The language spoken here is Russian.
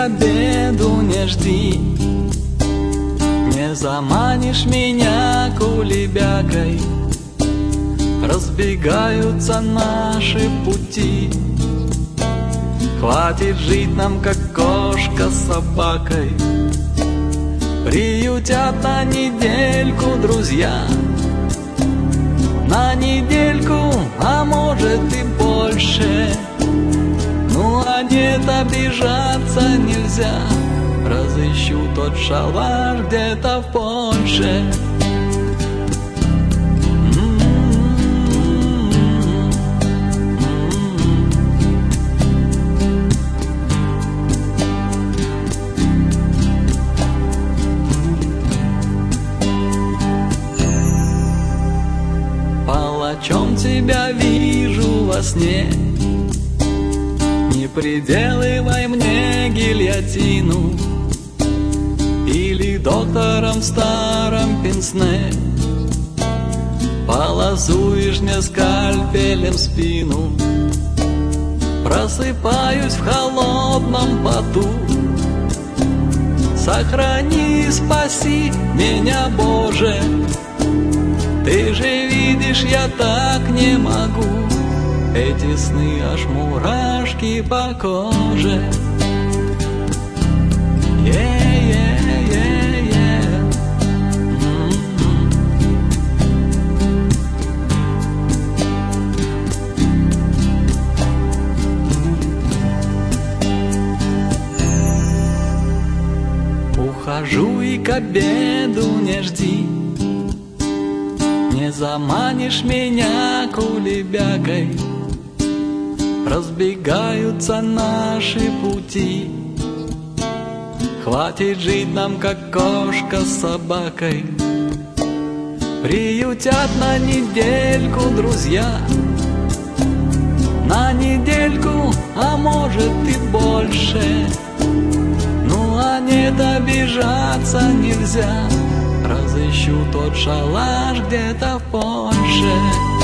обеду не жди, не заманишь меня кулебякой. Разбегаются наши пути, хватит жить нам, как кошка с собакой. Приютят на недельку друзья, на недельку, а может и больше. Ну а нет, обижаться нельзя, разыщу тот шалаш где-то в Польше. Палачом тебя вижу во сне, не приделывай мне гильотину, или доктором в старом пенсне полосуешь мне скальпелем спину. Просыпаюсь в холодном поту, сохрани, спаси меня, Боже. Ты же видишь, я так не могу, эти сны аж мурашки по коже. Ухожу и к обеду не жди, не заманишь меня кулебякой. Разбегаются наши пути, хватит жить нам, как кошка с собакой. Приютят на недельку друзья, на недельку, а может и больше. Ну а нет, обижаться нельзя, разыщу тот шалаш где-то в Польше.